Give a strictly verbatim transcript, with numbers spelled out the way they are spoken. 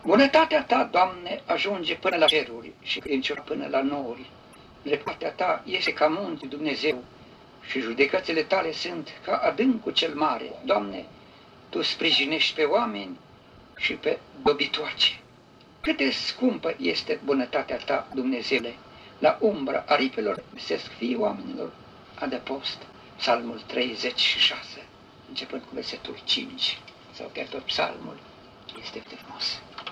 Bunătatea Ta, Doamne, ajunge până la ceruri și credincioșia până la nori. Dreptatea Ta este ca munte, Dumnezeu, și judecățile Tale sunt ca adâncul cel mare. Doamne, Tu sprijinești pe oameni și pe dobitoace. Cât de scumpă este bunătatea Ta, Dumnezeule! La umbra aripelor găsesc fiii oamenilor adăpost. Psalmul treizeci și șase, începând cu versetul cinci, sau chiar tot psalmul, este frumos.